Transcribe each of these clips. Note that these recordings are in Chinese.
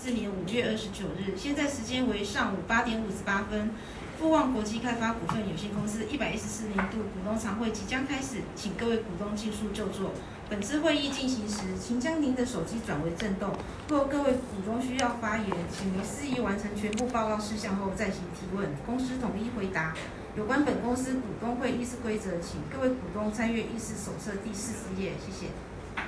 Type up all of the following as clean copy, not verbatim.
2024年5月29日，现在时间为上午8点58分。富旺国际开发股份有限公司114年度股东常会即将开始，请各位股东尽速就座。本次会议进行时，请将您的手机转为震动。若各位股东需要发言，请于司仪完成全部报告事项后再行提问，公司统一回答。有关本公司股东会议事规则，请各位股东参阅议事手册第40页，谢谢。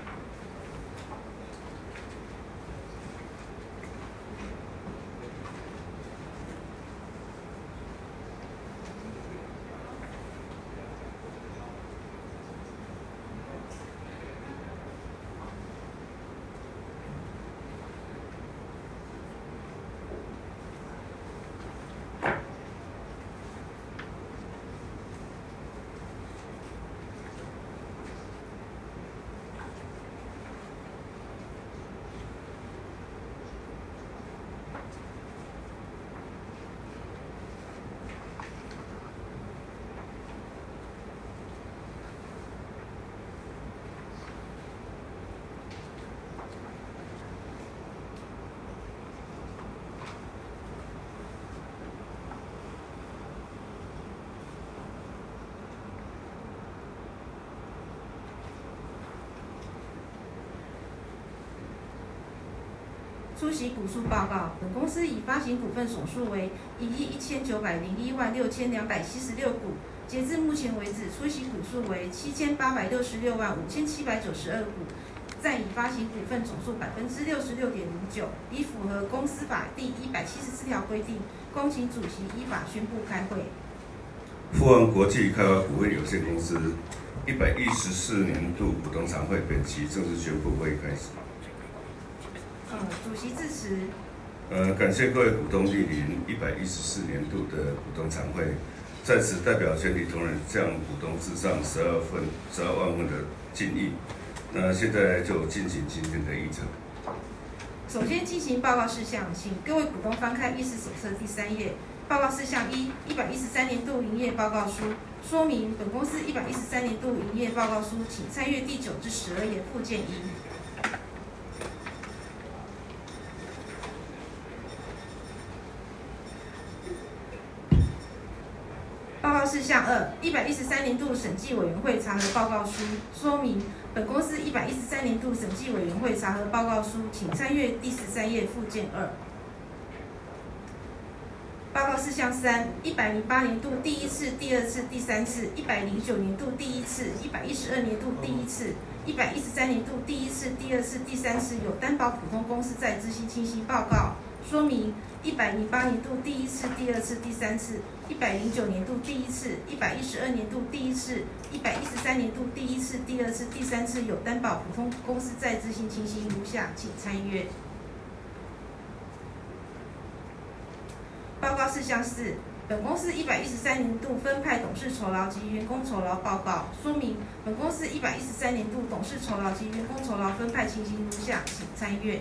出席股数报告：本公司已发行股份总数为1亿1901万6276股，截至目前为止，出席股数为78665792股，占已发行股份总数66.09%，已符合公司法第174条规定，恭请主席依法宣布开会。 富旺国际开发股份有限公司114年度股东常会本期正式宣布会议开始。 主席致辞。 感谢各位股东莅临114年度的股东常会，在此代表全体同仁向股东致上12万分的敬意。那现在就进行今天的议程。 首先进行报告事项，请各位股东翻开议事手册第3页。报告事项1：113年度营业报告书，说明本公司113年度营业报告书，请参阅第9至12页附件1。报告事项2：113年度审计委员会查核报告书，说明本公司113年度审计委员会查核报告书，请参阅第13页附件2。报告事项3：108年度第1次、第2次、第3次，109年度第1次，112年度第1次，113年度第1次、第2次、第3次有担保普通公司债资金情形报告，说明108年度第1次、第2次、第3次，109年度第1次，112年度第1次，113年度第1次、第2次、第3次有担保普通公司债资金情形如下，请参阅。报告事项4：本公司113年度分派董事酬劳及员工酬劳报告，说明本公司113年度董事酬劳及员工酬劳分派情形如下，请参阅。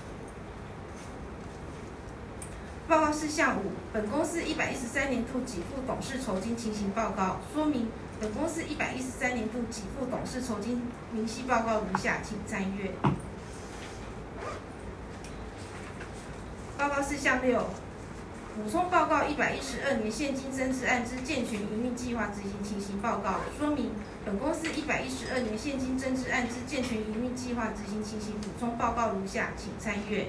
报告事项5：本公司113年度给付董事酬金情形报告，说明本公司113年度给付董事酬金明细报告如下，请参阅。报告事项6：补充报告112年现金增资案之健全营运计划执行情形报告，说明本公司112年现金增资案之健全营运计划执行情形补充报告如下，请参阅。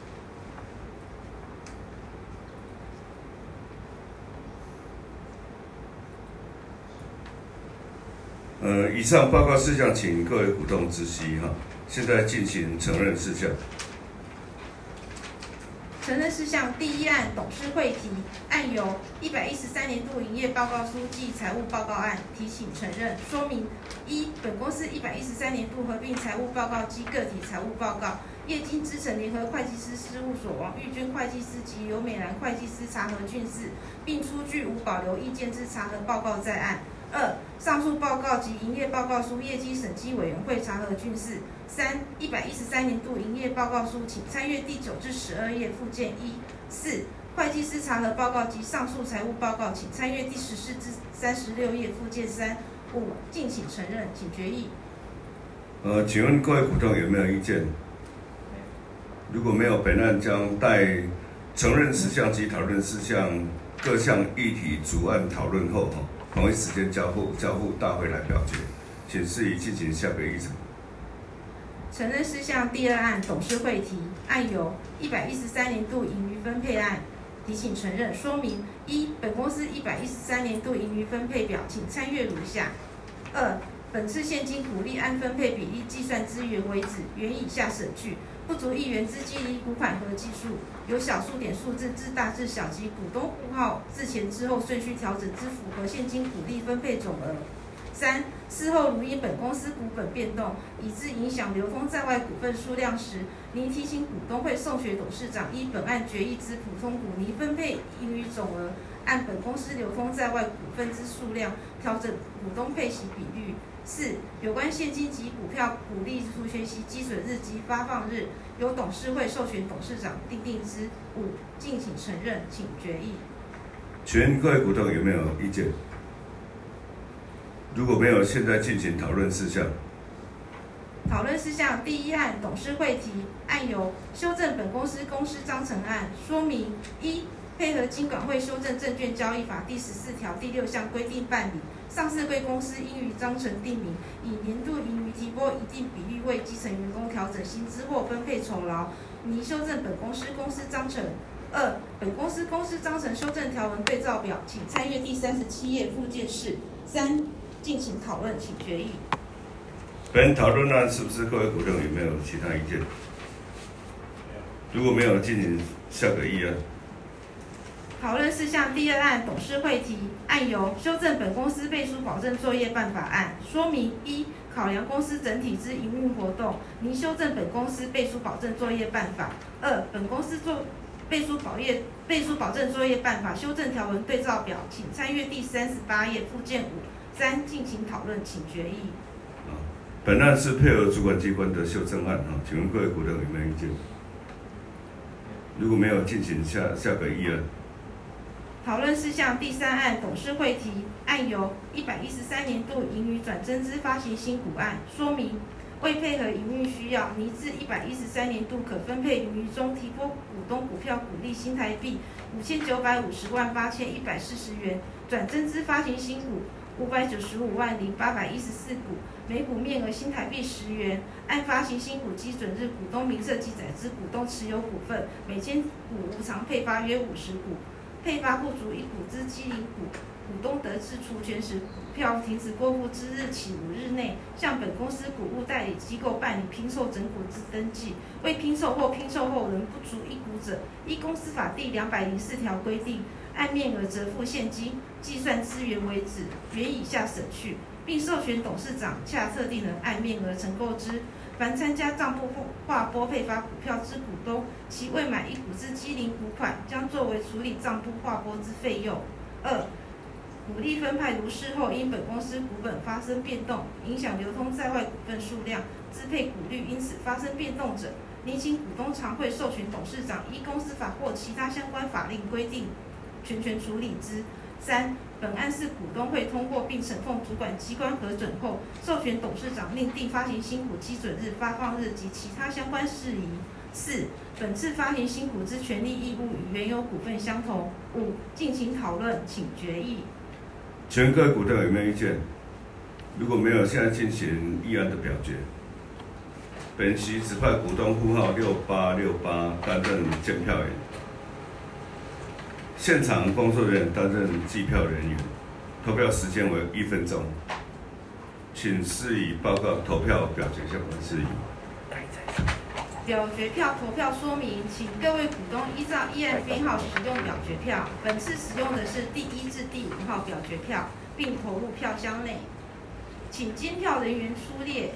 以上报告事项，请各位股东知悉哈。现在进行承认事项。 承认事项第1案董事会提案由113年度营业报告书暨财务报告案提请承认，说明1：本公司113年度合并财务报告及个体财务报告，业经资诚联合会计师事务所王玉娟会计师及尤美兰会计师查核竣事，并出具无保留意见之查核报告在案。2、上述报告及营业报告书业绩审计委员会查核竣事。3、113年度营业报告书，请参阅第9至12页附件1。4、会计师查核报告及上述财务报告，请参阅第14至36页附件3。5、敬请承认，请决议。 请问各位股东有没有意见？ 如果没有，本案将待承认事项及讨论事项各项议题主案讨论后，同一时间交付大会来表决，请事宜进行下个议程。 承认事项第二案董事会提案由113年度盈余分配案提请承认，说明：一、本公司113年度盈余分配表，请参阅如下。二、本次现金股利按分配比例计算之原为止，原以下省去。不足1元之激励股款合计数，由小数点数字至大至小及股东户号自前至后顺序调整之符合现金股利分配总额。三、事后如因本公司股本变动，以致影响流通在外股份数量时，拟提醒股东会授权董事长依本案决议之普通股拟分配盈余总额，按本公司流通在外股份之数量调整股东配息比率。四、有关现金及股票股利除权息基准日及发放日，由董事会授权董事长订定之。五、敬请承认，请决议。 全各位股东有没有意见？如果没有，现在进行讨论事项。 讨论事项第一案董事会提案由修正本公司公司章程案，说明：一、配合金管会修正证券交易法第14条第6项规定办理，上市贵公司应于章程订明，以年度盈余提拨一定比率为基层员工调整薪资或分配酬劳，拟修正本公司公司章程。二、本公司公司章程修正条文对照表，请参阅第37页附件4。三、进行讨论，请决议。 本讨论案是不是各位股东有没有其他意见？如果没有，进行下个议案。 讨论事项第二案董事会提案由修正本公司背书保证作业办法案，说明：一、考量公司整体之营运活动，拟修正本公司背书保证作业办法。二、本公司背书保证作业办法修正条文对照表，请参阅第38页附件5。三、进行讨论，请决议。 本案是配合主管机关的修正案，请问各位股东有没有意见？如果没有，进行下个议案。 讨论事项第三案董事会提案由113年度盈余转增资发行新股案，说明：为配合营运需要，拟自113年度可分配盈余中提拨股东股票股利新台币5950万8140元，转增资发行新股595万0814股，每股面额新台币10元，按发行新股基准日股东名册记载之股东持有股份，每千股无偿配发约50股，配发不足1股之基龄股，股东得自除权时，股票停止过户之日起5日内，向本公司股务代理机构办理拼售整股之登记。未拼售或拼售后仍不足1股者，依公司法第204条规定，按面额折付现金，计算资源为止，原以下省去，并授权董事长洽特定人按面额承购之。凡参加账簿划拨配发股票之股东，其未满1股之基龄股款，将作为处理账簿划拨之费用。二、股利分派如事后因本公司股本发生变动，影响流通在外股份数量，支配股率因此发生变动者，拟请股东常会授权董事长依公司法或其他相关法令规定全权处理之。三、本案是股东会通过并审奉主管机关核准后，授权董事长另定发行新股基准日、发放日及其他相关事宜。四、本次发行新股之权利义务与原有股份相同。五、进行讨论，请决议。 全各位股东有没有意见？如果没有，现在进行议案的表决。本席指派股东户号6868担任监票员，现场工作人员担任计票人员，投票时间为1分钟，请事宜报告投票表决相关事宜。 表决票投票说明，请各位股东依照议案编号使用表决票。本次使用的是第1至第5号表决票，并投入票箱内。请监票人员出列。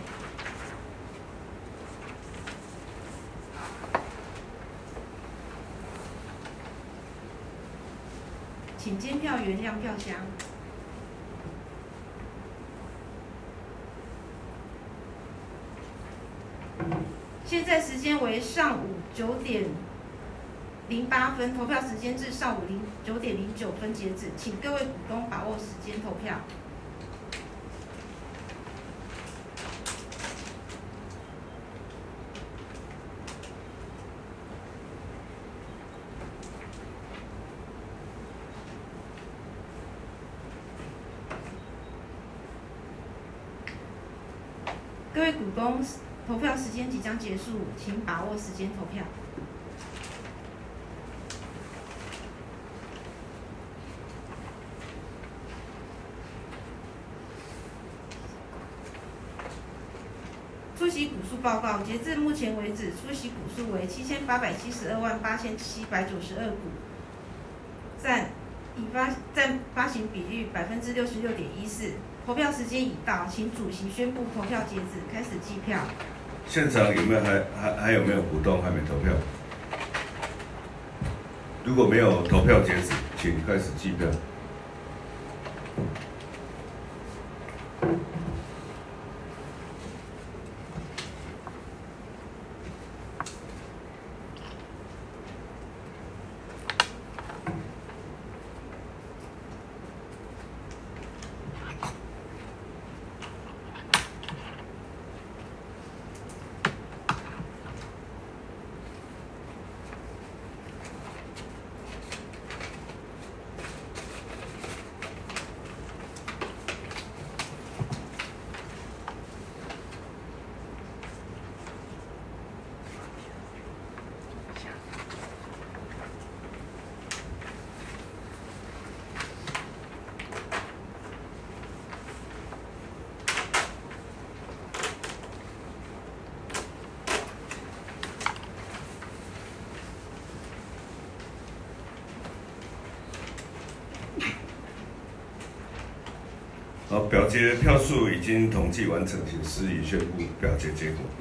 请监票员亮票箱。现在时间为上午9点08分，投票时间至上午9点09分截止，请各位股东把握时间投票。 东投票时间即将结束，请把握时间投票。出席股数报告，截至目前为止，出席股数为78728792股，占发行比率66.14%。投票时间已到，请主席宣布投票截止，开始计票。 现场有没有还有没有股东还没投票？如果没有投票截止，请开始计票。好，表决票数已经统计完成，请施以宣布表决结果。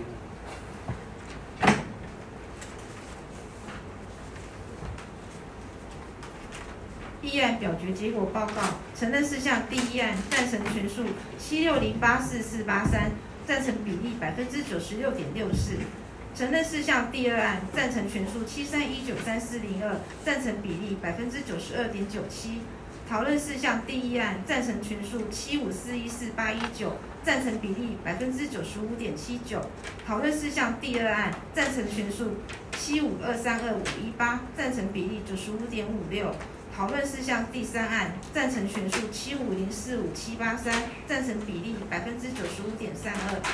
议案表决结果报告：承认事项第一案赞成权数7608443，赞成比例96.64%；承认事项第二案赞成权数7319342，赞成比例92.97%。讨论事项第一案赞成权数7541489，赞成比例95.79%。讨论事项第二案赞成权数752321518，赞成比例95.56%。讨论事项第三案赞成权数7504573，赞成比例95.32%。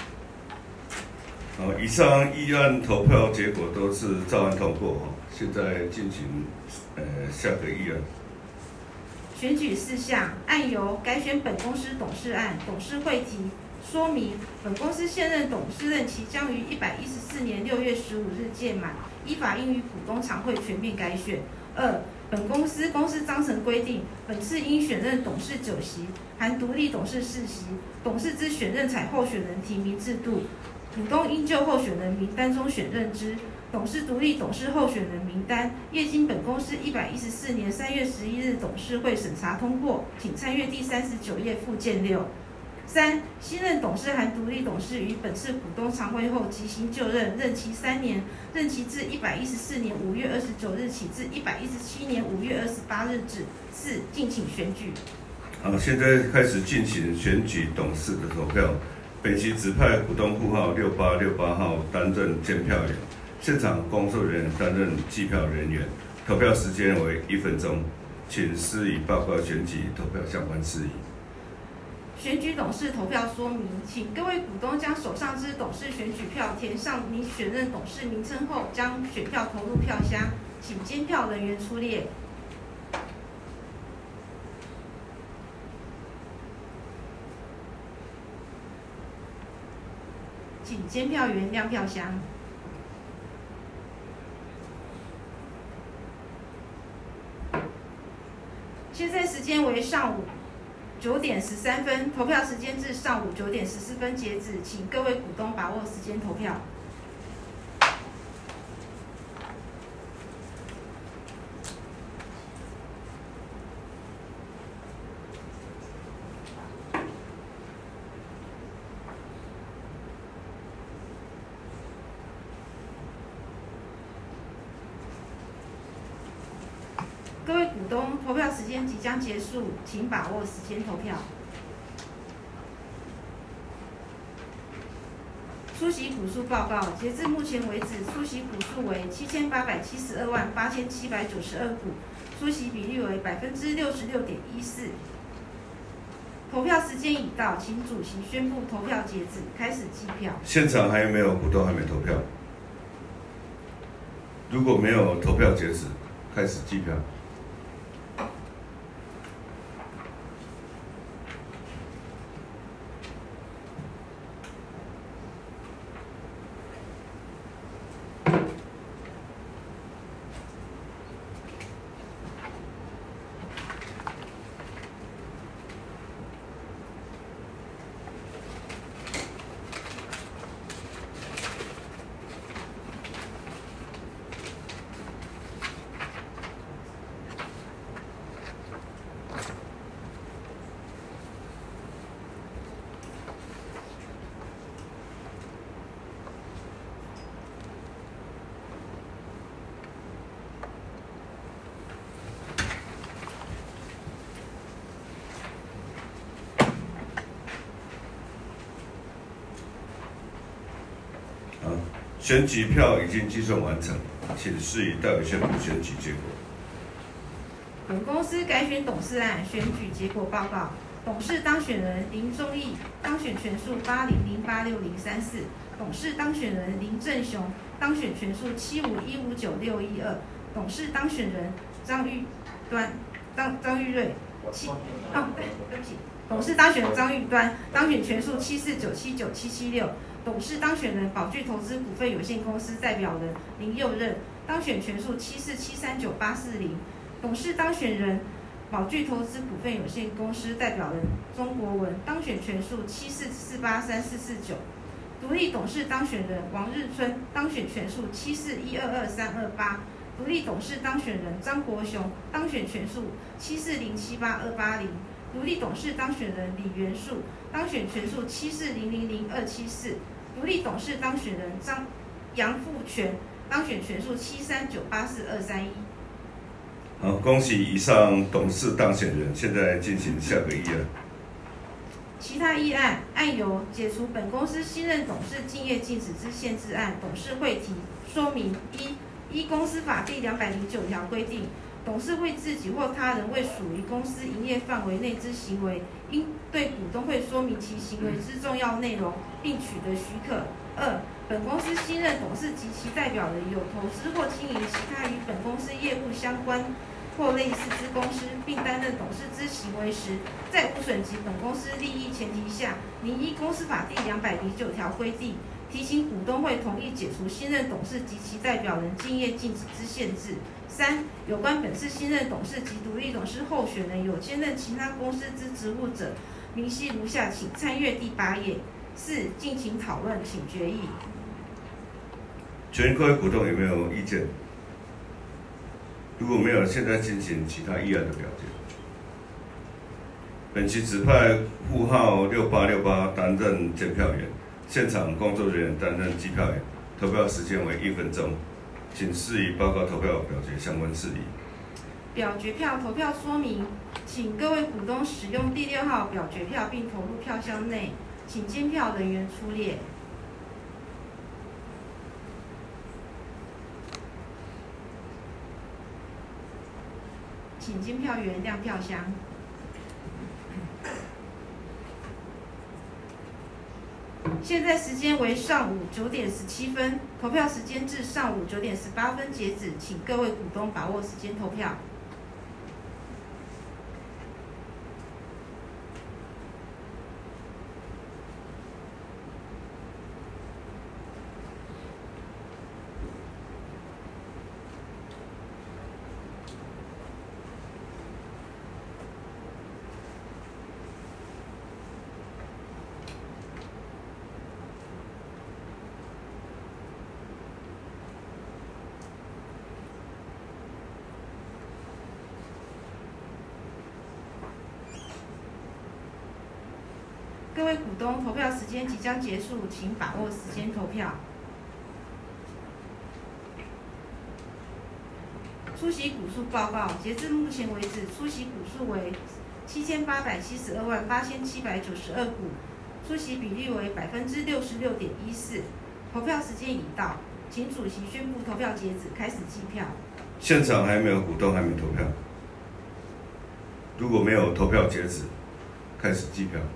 好，以上议案投票结果都是照案通过。现在进行下个议案。 选举事项：案由改选本公司董事案，董事会提说明，本公司现任董事任期将于114年6月15日届满，依法应于股东常会全面改选。二、本公司公司章程规定，本次应选任董事9席，含独立董事4席，董事之选任采候选人提名制度，股东应就候选人名单中选任之。董事独立董事候选人名单，业经本公司114年3月11日董事会审查通过，请参阅第39页附件6。3. 新任董事含独立董事于本次股东常会后即行就任，任期3年，任期自114年5月29日起至117年5月28日止。4. 敬请选举。 好，现在开始进行选举董事的投票。本期指派股东户号6868号担任监票员，现场工作人员担任计票人员。投票时间为1分钟，请施以报告选举投票相关事宜。 选举董事投票说明，请各位股东将手上之董事选举票填上你选任董事名称后，将选票投入票箱，请监票人员出列。请监票员亮票箱。现在时间为上午9点13分，投票时间至上午9点14分截止，请各位股东把握时间投票。各位股东，投票时间即将结束，请把握时间投票。出席股数报告：截至目前为止，出席股数为78728792股，出席比率为66.14%。 投票时间已到，请主席宣布投票截止，开始计票。 现场还有没有股东还没投票？如果没有投票截止，开始计票。选举票已经计算完成，请示以代为宣布选举结果。 本公司改选董事案选举结果报告：董事当选人林忠义，当选权数80086034；董事当选人林正雄，当选权数751596112；董事当选人张玉瑞，对不起，董事当选人张玉端，当选权数749797776。董事当选人宝聚投资股份有限公司代表人林佑任，当选权数747398440；董事当选人宝聚投资股份有限公司代表人钟国文，当选权数74483449；独立董事当选人王日春，当选权数741223228；独立董事当选人张国雄，当选权数740782880；独立董事当选人李元树，当选权数7400274；独立董事当选人杨富全，当选权数739842231。 好，恭喜以上董事当选人。现在进行下个议案。 其他议案：案由解除本公司新任董事竞业禁止之限制案，董事会提说明：依公司法第209条规定，董事会自己或他人未属于公司营业范围内之行为，应对股东会说明其行为之重要内容，并取得许可。2. 本公司新任董事及其代表人有投资或经营其他与本公司业务相关或类似之公司，并担任董事之行为时，在无损及本公司利益前提下，拟依公司法第209条规定，提请股东会同意解除新任董事及其代表人竞业禁止之限制。3. 有关本次新任董事及独立董事候选人有兼任其他公司之职务者，明细如下，请参阅第8页。4. 进行讨论，请决议。 全各位股东有没有意见？如果没有，现在进行其他议案的表决。本期指派户号6868担任监票员，现场工作人员担任计票员，投票时间为1分钟，请示以报告投票表决相关事宜。 表决票投票说明，请各位股东使用第6号表决票并投入票箱内，请监票人员出列。请监票员亮票箱。现在时间为上午9点17分，投票时间至上午9点18分截止，请各位股东把握时间投票。各位股东，投票时间即将结束，请把握时间投票。出席股数报告：截至目前为止，出席股数为78728792股，出席比例为66.14%。投票时间已到，请主席宣布投票截止，开始计票。 现场还没有股东还没投票。如果没有投票截止， 开始计票。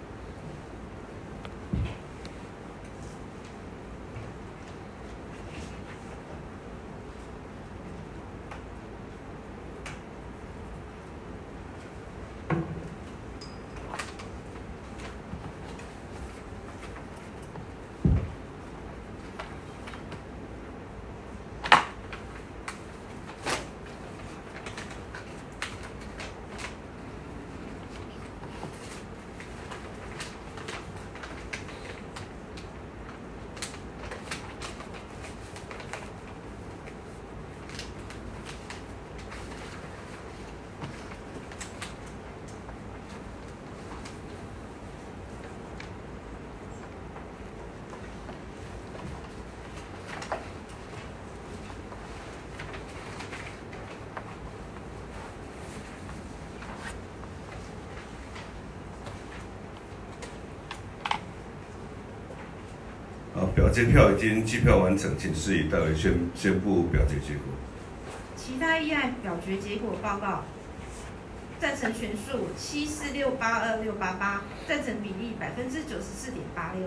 表决票已经计票完成，请示以代为宣布表决结果。 其他议案表决结果报告：赞成权数7468288，赞成比例94.86%。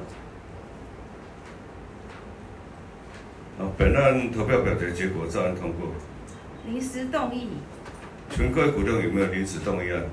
本案投票表决结果照案通过。 临时动议。 请问各位股东有没有临时动议案？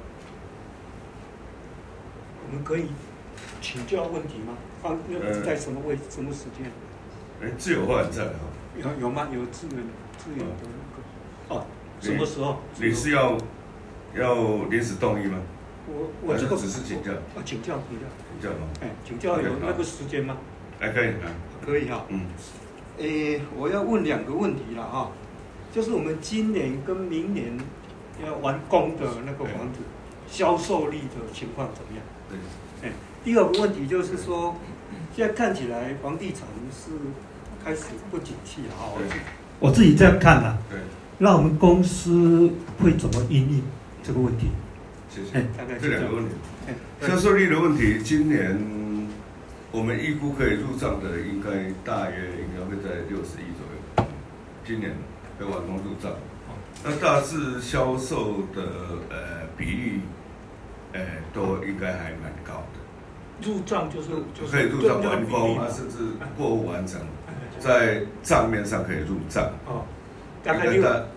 我们可以请教问题吗？在什么什么时间？ 自由发言在哈。 有吗？有自由的那个哦，什么时候？ 你是要临时动议吗？ 我这个只是请教。 请教吗？请教有那个时间吗？ 可以啊。 可以哈。我要问2个问题了哈，就是我们今年跟明年要完工的那个房子，销售力的情况怎么样？对。第2个问题就是说，现在看起来房地产是开始不景气了哈。我自己这样看啦。对。那我们公司会怎么因应这个问题？ 谢谢。这2个问题，销售力的问题，今年我们预估可以入账的，大约会在60亿左右。今年会完工入账。那大致销售的比例，都应该还蛮高的。 入账就是可以入账完工啊，甚至货物完成，在账面上可以入账。 大概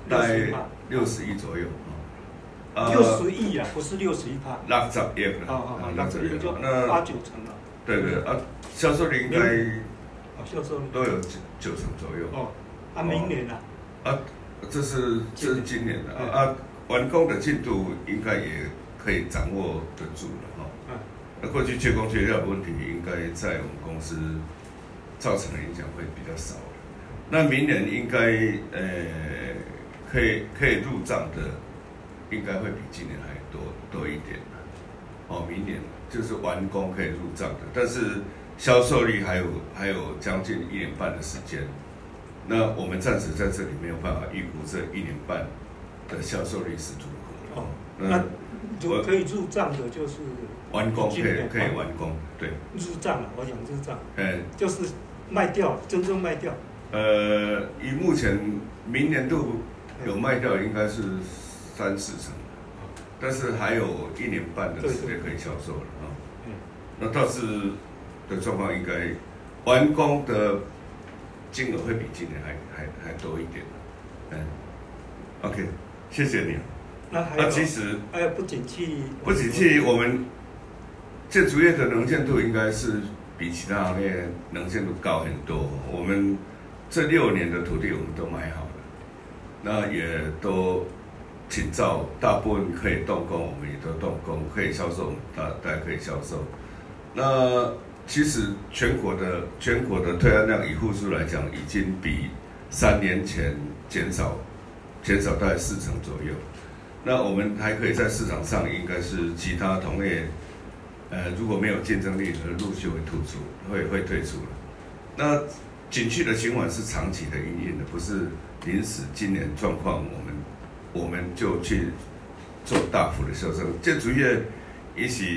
60亿左右。 60亿啊，不是61%。 60亿了。 60亿就8、9成了。 对销售率应该销售率都有9成左右。 明年呢？ 这是今年的完工的进度应该也可以掌握得住了哈。那过去缺工缺料的问题，应该在我们公司造成的影响会比较少。那明年应该可以入账的，应该会比今年还多一点。明年就是完工可以入账的，但是销售率还有将近1年半的时间。那我们暂时在这里没有办法预估这1年半的销售率是如何。 那可以入账的就是完工，可以完工，对。 入账了，我想入账。就是卖掉，真正卖掉。 以目前明年度有卖掉，应该是3、4成，但是还有1年半的时间可以销售了啊。那倒是的状况，应该完工的金额会比今年还多一点。OK， 谢谢你。那其实还有不景气， 我们建筑业的能见度应该是比其他行业能见度高很多。我们这6年的土地我们都买好了，那也都请照，大部分可以动工，我们也都动工，可以销售，大概可以销售。那其实全国的推案量以户数来讲，已经比3年前减少大概4成左右。那我们还可以在市场上，应该是其他同业，如果没有竞争力，陆续会退出了。那景气的循环是长期的因应的，不是临时今年状况，我们就去做大幅的销售。建筑业也许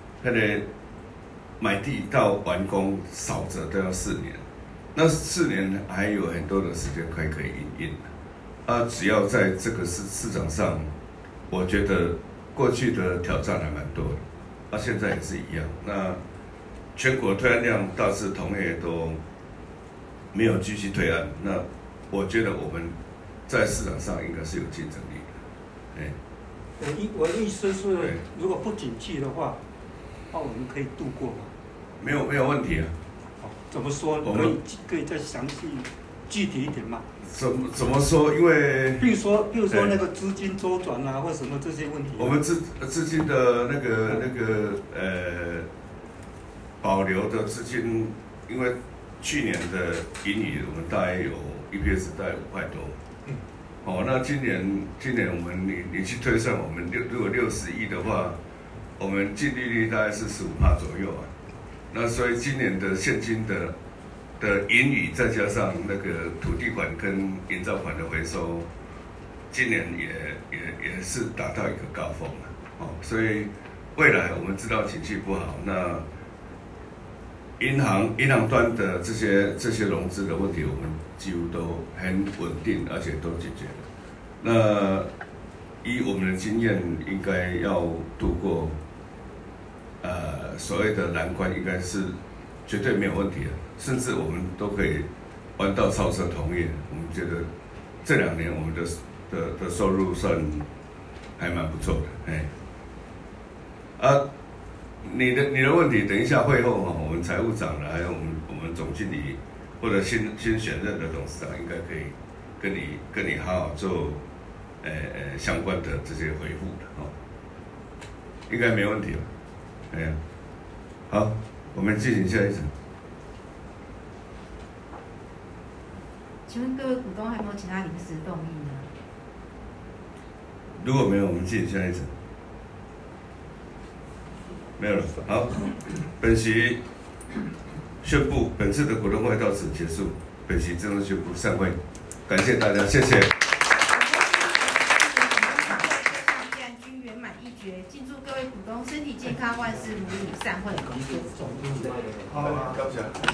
买地到完工少则都要4年，那4年还有很多的时间可以因应。只要在这个市场上，我觉得过去的挑战还蛮多的。 现在也是一样。那全国退案量大致同业都没有继续退案，那我觉得我们在市场上应该是有竞争力的。 我的意思是，如果不景气的话，那我们可以度过吗？ 没有问题啊。 怎么说？可以再详细具体一点吗？ 怎么说？因为比如说那个资金周转啊，或什么这些问题。 我们资金的那个保留的资金，因为去年的盈余我们大概有 EPS 大概5块多。那今年我们你去推算，我们如果60亿的话，我们净利率大概是15%左右啊。那所以今年的现金的盈余，再加上那个土地款跟营造款的回收，今年也是达到一个高峰了。所以未来我们知道景气不好，那银行端的这些融资的问题，我们几乎都很稳定，而且都解决了。那以我们的经验，应该要度过所谓的难关，应该是绝对没有问题的，甚至我们都可以弯道超车同业。我们觉得这2年我们的收入算还蛮不错的。你的问题，等一下会后我们财务长还有我们总经理或者新选任的董事长，应该可以跟你好好做相关的这些回复的应该没问题吧？好，我们进行下一层。 请问各位股东还有没有其他临时动议呢？ 如果没有，我们进行下一层。没有了。好，本席宣布本次的股东会到此结束，本席正式宣布散会，感谢大家，谢谢。 均圆满一决，敬祝各位股东身体健康，万事如意，散会。 好，感谢。